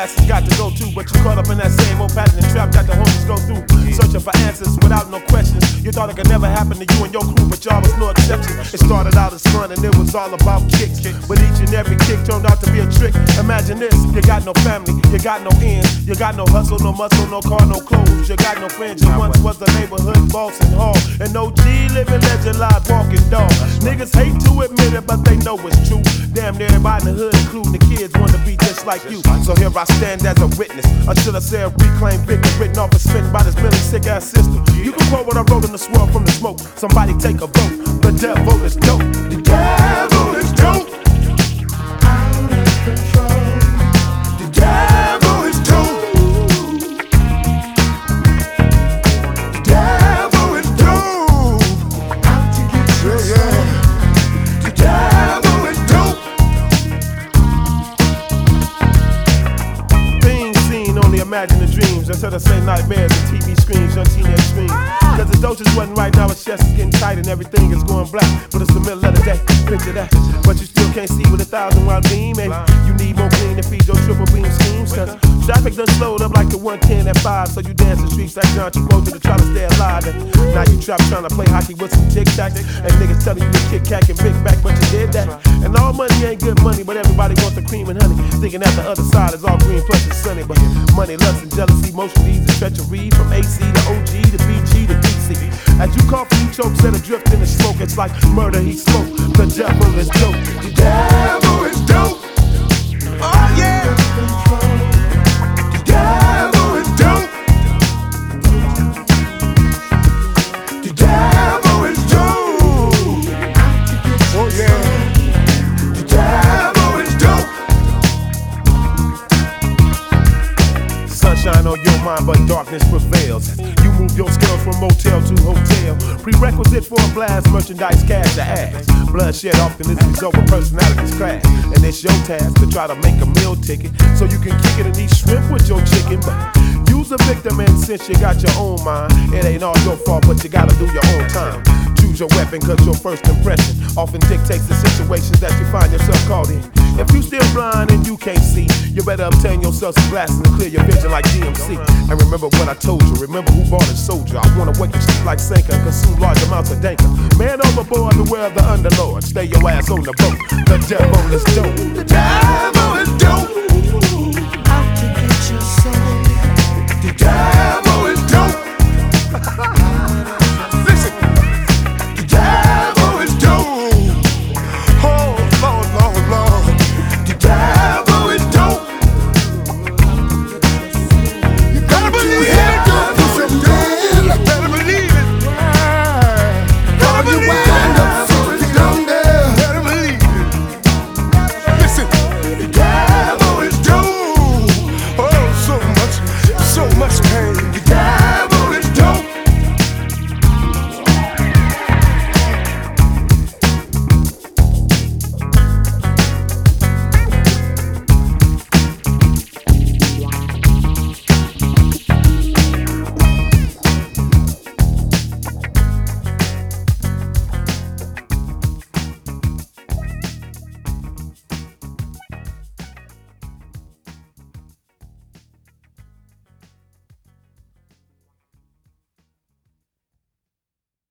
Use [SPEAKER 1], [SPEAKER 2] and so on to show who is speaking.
[SPEAKER 1] classes got to go to, but you caught up in that same old pattern and trap that the homies go through. Searching for answers without no questions. You thought it could never happen to you and your crew, but y'all was no exception. It started out as fun and it was all about kicks, but each and every kick turned out to be a trick. Imagine this, you got no family, you got no ends, you got no hustle, no muscle, no car, no clothes. You got no friends, you once was the neighborhood boss and hall. And OG living legend, live walking dog. Niggas hate to admit it, but they know it's true. Damn near everybody in the hood, including the kids, want to be just like you. So here I stand as a witness. I should have said reclaim victim, written off and spent by this really sick ass system. You can quote what I wrote in the swirl from the smoke. Somebody take a vote. The devil is dope. The devil is dope. Out of control. The devil is dope. The devil is dope. Out to get you. The devil is dope. Things seen, only imagine the dreams. Until I say nightmares and TV screens, young teenage screams. Cause the doses wasn't right now, it's just getting tight and everything is going black. But it's the middle of the day, picture that. But you still can't see with 1,000 watt beam. And you need more clean to feed your triple beam schemes. Cause traffic done slowed up like the 110 at 5. So you dance the streets like John Travolta to try to stay alive. And now you trap trying to play hockey with some tic tac. And niggas telling you to kick cack and big back, but you did that. And all money ain't good money, but everybody wants the cream and honey. Thinking that the other side is all green plus it's sunny. But money, lust, and jealousy, motion leads to treachery. From AC to OG to BG to DC. As you cough and you choke, set adrift in the smoke. It's like murder, he spoke. The devil is dope. The devil is dope. Oh yeah. The devil is dope. The devil is dope. Oh yeah. The devil is dope. Sunshine on your mind, but darkness prevails. You move your scales from motel to hotel. Prerequisite for a blast, merchandise, cash to ass. Bloodshed often is the result of personalities clash. And it's your task to try to make a meal ticket so you can kick it and eat shrimp with your chicken. But use a victim, and since you got your own mind, it ain't all your fault, but you gotta do your own time. Choose your weapon, cause your first impression often dictates the situations that you find yourself caught in. If you still blind and you can't see, you better obtain yourself some glasses and clear your vision like GMC. And remember what I told you, remember who bought a soldier. I wanna wake you sleep like Sanka and consume large amounts of danker. Man overboard, beware of the underlord. Stay your ass on the boat. The devil is dope. The devil is dope.